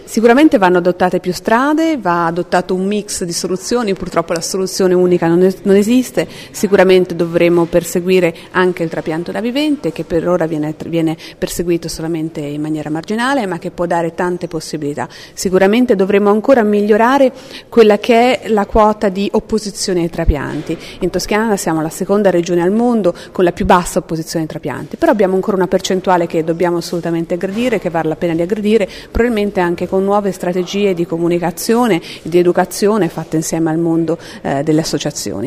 Sicuramente vanno adottate più strade, va adottato un mix di soluzioni, purtroppo la soluzione unica non esiste, sicuramente dovremo perseguire anche il trapianto da vivente che per ora viene perseguito solamente in maniera marginale ma che può dare tante possibilità. Sicuramente dovremo ancora migliorare quella che è la quota di opposizione ai trapianti. In Toscana siamo la seconda regione al mondo con la più bassa opposizione ai trapianti, però abbiamo ancora una percentuale che dobbiamo assolutamente aggredire, che vale la pena di aggredire, probabilmente anche con nuove strategie di comunicazione e di educazione fatte insieme al mondo delle associazioni.